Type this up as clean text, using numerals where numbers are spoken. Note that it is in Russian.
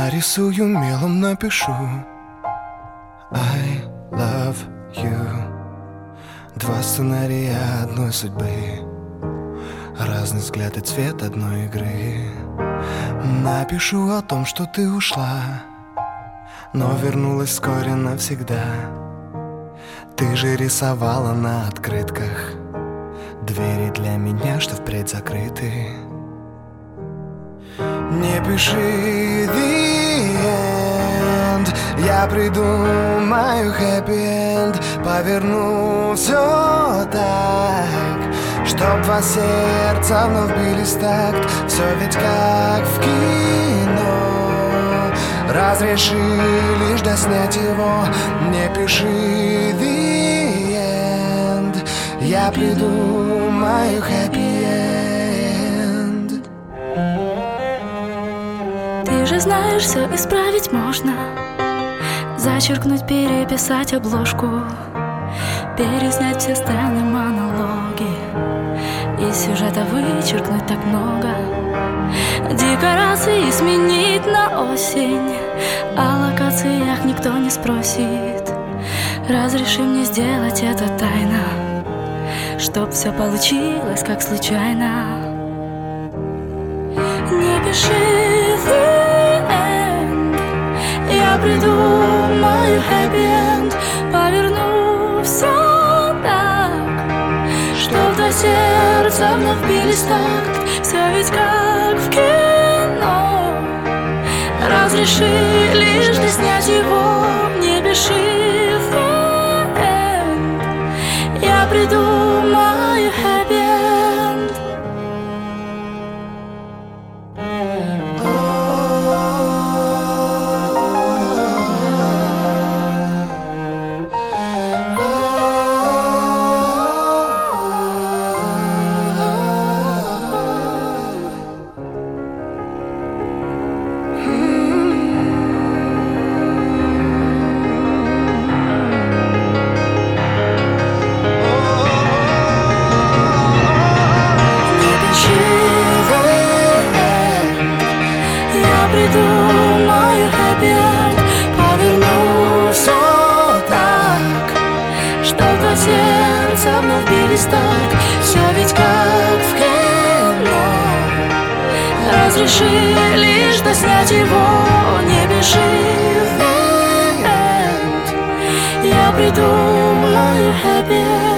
Нарисую мелом, напишу I love you. Два сценария одной судьбы, разный взгляд и цвет одной игры. Напишу о том, что ты ушла, но вернулась вскоре навсегда. Ты же рисовала на открытках двери для меня, что впредь закрыты. Не пиши the end, я придумаю happy end. Поверну все так, чтоб два сердца вновь бились в такт. Все ведь как в кино, разреши лишь доснять его. Не пиши the end, я придумаю happy end. Ты же знаешь, все исправить можно. Зачеркнуть, переписать обложку, переснять все сцены, монологи, из сюжета вычеркнуть так много. Декорации сменить на осень, о локациях никто не спросит. Разреши мне сделать это тайно, чтоб все получилось как случайно. Не пиши the end, я придумаю happy end. Поверну все так, чтоб два сердца вновь бились в такт. Все ведь как в кино, разреши лишь доснять его. Не пиши the end, я придумаю happy end. Придумаю happy end, поверну все так, чтоб два сердца вновь бились в такт. Все ведь как в кино, разреши лишь доснять его. Не пиши the end, я придумаю happy end.